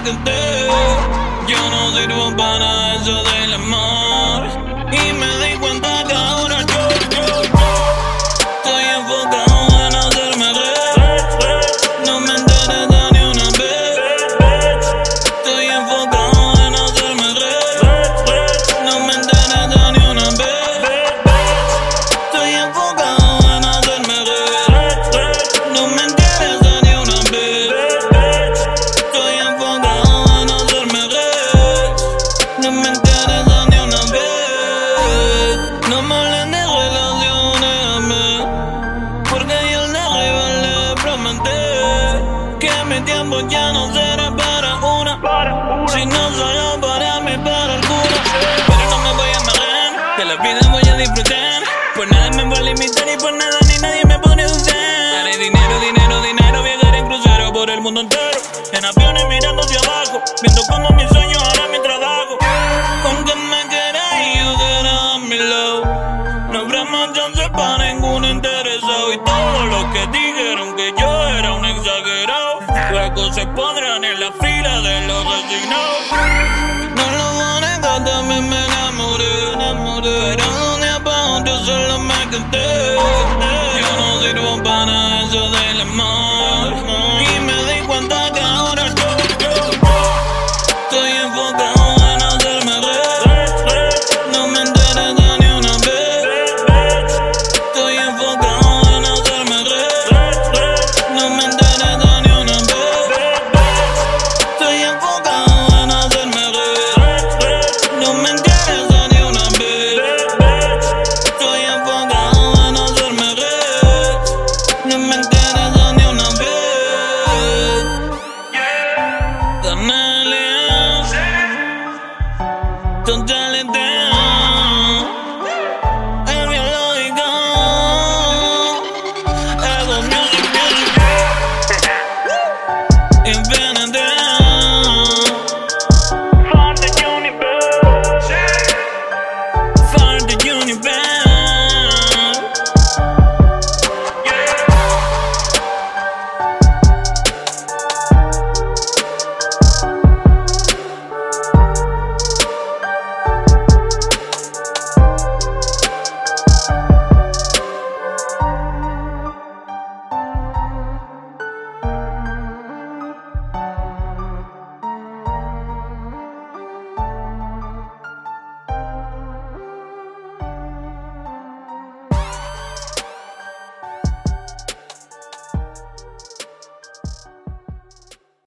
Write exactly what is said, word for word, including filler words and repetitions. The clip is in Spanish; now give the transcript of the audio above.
canté. Yo no sirvo para eso del amor. Y me di cuenta que ahora yo, yo, yo estoy enfocado en hacerme rey. No me interesa ni una vez. Estoy enfocado en hacerme rey. No me interesa ni una vez. Estoy enfocado en hacerme rey. No me interesa ni una vez. Estoy enfocado en hacerme rey. No me interesa ni una vez. No me hablen de relaciones a mí, porque yo al de arriba le prometí que mi tiempo ya no será para una, si no solo para mí, para alguna. Pero no me voy a amarrar, que la vida voy a disfrutar. Pues nada me va a limitar y por nada ni nadie me pone a dudar. Haré dinero, dinero, dinero, viajaré en crucero por el mundo entero, en aviones mirando hacia abajo, viendo cómo mis sueños harán mi trabajo. Con que me quieras y yo será a mi lado, no habrá más chance para ningún interesado. Y todos los que dijeron que yo era un exagerado, luego se pondrán en la fila de los resignados. No lo voy a negar, también me enamoré, enamoré. Pero de un día pa' otro solo me canté. Yo no sirvo para eso del amor.